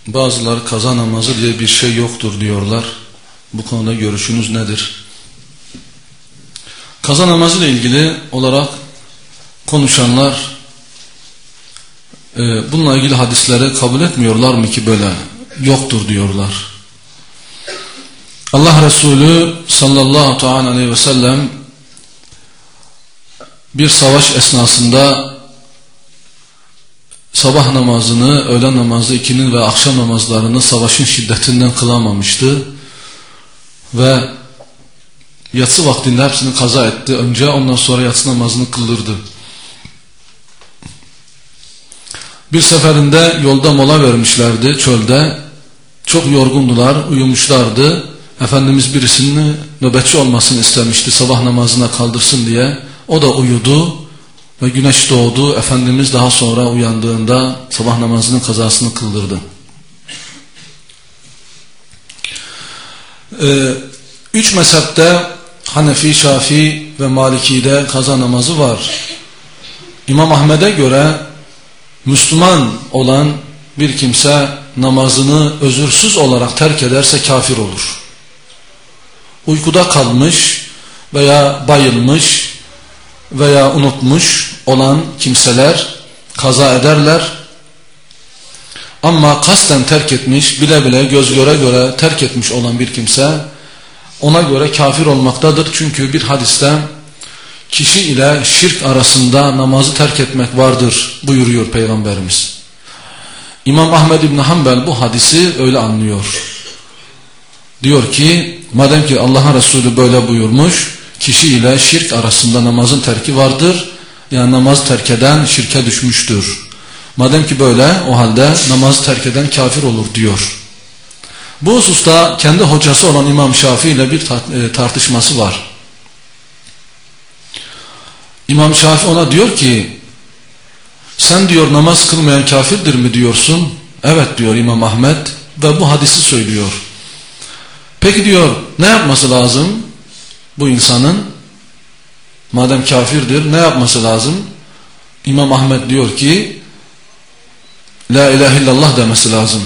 Bazıları kaza namazı diye bir şey yoktur diyorlar. Bu konuda görüşünüz nedir? Kaza namazı ile ilgili olarak konuşanlar bununla ilgili hadisleri kabul etmiyorlar mı ki böyle yoktur diyorlar. Allah Resulü sallallahu aleyhi ve sellem bir savaş esnasında sabah namazını, öğlen namazı, ikinin ve akşam namazlarını savaşın şiddetinden kılamamıştı ve yatsı vaktinde hepsini kaza etti. Önce ondan sonra yatsı namazını kıldırdı. Bir seferinde yolda mola vermişlerdi çölde. Çok yorgundular, uyumuşlardı. Efendimiz birisinin nöbetçi olmasını istemişti sabah namazına kaldırsın diye. O da uyudu ve güneş doğdu. Efendimiz daha sonra uyandığında sabah namazının kazasını kıldırdı. Üç mezhepte Hanefi, Şafii ve Maliki'de kaza namazı var. İmam Ahmed'e göre Müslüman olan bir kimse namazını özürsüz olarak terk ederse kafir olur. Uykuda kalmış veya bayılmış veya unutmuş olan kimseler kaza ederler. Ama kasten terk etmiş, bile bile göz göre göre terk etmiş olan bir kimse ona göre kafir olmaktadır. Çünkü bir hadiste kişi ile şirk arasında namazı terk etmek vardır buyuruyor Peygamberimiz. İmam Ahmed İbni Hanbel bu hadisi öyle anlıyor. Diyor ki madem ki Allah'ın Resulü böyle buyurmuş, kişi ile şirk arasında namazın terki vardır. Yani namazı terk eden şirke düşmüştür. Madem ki böyle, o halde namazı terk eden kafir olur diyor. Bu hususta kendi hocası olan İmam Şafii ile bir tartışması var. İmam Şafii ona diyor ki sen diyor namaz kılmayan kafirdir mi diyorsun? Evet diyor İmam Ahmed ve bu hadisi söylüyor. Peki diyor ne yapması lazım bu insanın? Madem kafirdir ne yapması lazım? İmam Ahmed diyor ki La ilahe illallah demesi lazım.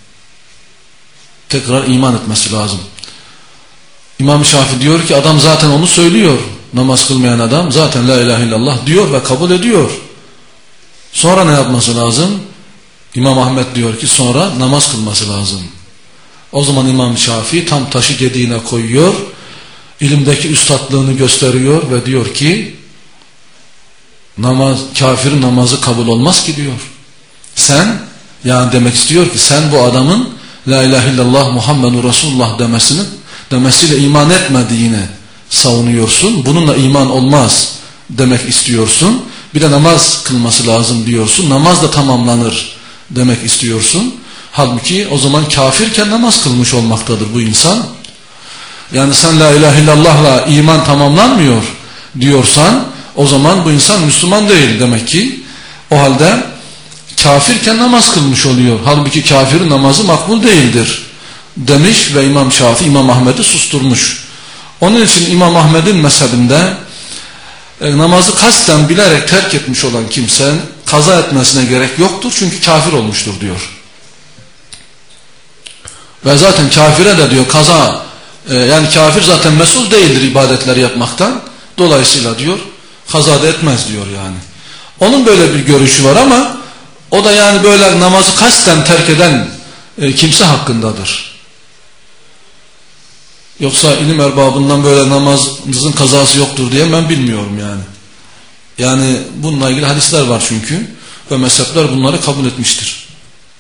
Tekrar iman etmesi lazım. İmam Şafii diyor ki adam zaten onu söylüyor. Namaz kılmayan adam zaten la ilahe illallah diyor ve kabul ediyor. Sonra ne yapması lazım? İmam Ahmed diyor ki sonra namaz kılması lazım. O zaman İmam Şafii tam taşı gediğine koyuyor. İlimdeki üstadlığını gösteriyor ve diyor ki kafirin namazı kabul olmaz ki diyor. Sen yani demek istiyor ki sen bu adamın la ilahe illallah Muhammedun Resulullah demesiyle iman etmediğini savunuyorsun. Bununla iman olmaz demek istiyorsun. Bir de namaz kılması lazım diyorsun. Namaz da tamamlanır demek istiyorsun. Halbuki o zaman kafirken namaz kılmış olmaktadır bu insan. Yani sen la ilahe illallah'la iman tamamlanmıyor diyorsan o zaman bu insan Müslüman değil demek ki. O halde kafirken namaz kılmış oluyor. Halbuki kafirin namazı makbul değildir demiş ve İmam Şafii İmam Ahmed'i susturmuş. Onun için İmam Ahmed'in mezhebinde namazı kasten bilerek terk etmiş olan kimsenin kaza etmesine gerek yoktur. Çünkü kafir olmuştur diyor. Ve zaten kafire de diyor kaza yani kafir zaten mesul değildir ibadetleri yapmaktan. Dolayısıyla diyor kaza da etmez diyor yani. Onun böyle bir görüşü var ama o da yani böyle namazı kasten terk eden kimse hakkındadır. Yoksa ilim erbabından böyle namazın kazası yoktur diye ben bilmiyorum yani. Yani bununla ilgili hadisler var çünkü ve mezhepler bunları kabul etmiştir.